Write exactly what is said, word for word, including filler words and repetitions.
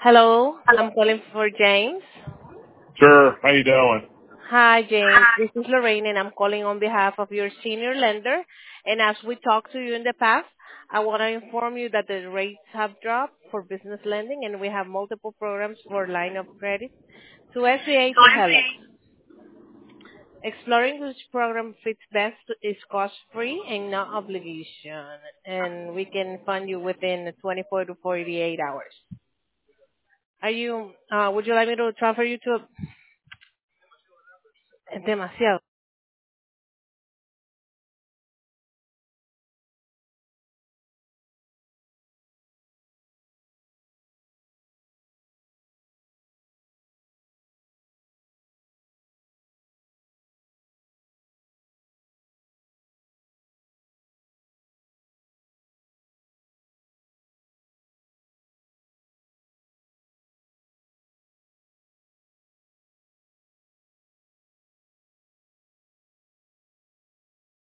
Hello, I'm calling for James. Sure. How you doing? Hi, James. This is Lorraine, and I'm calling on behalf of your senior lender. And as we talked to you in the past, I want to inform you that the rates have dropped for business lending, and we have multiple programs for line of credit to S B A to HELOC. Exploring which program fits best is cost-free and no obligation, and we can fund you within twenty-four to forty-eight hours. Are you? Uh, would you like me to transfer you to? Es demasiado.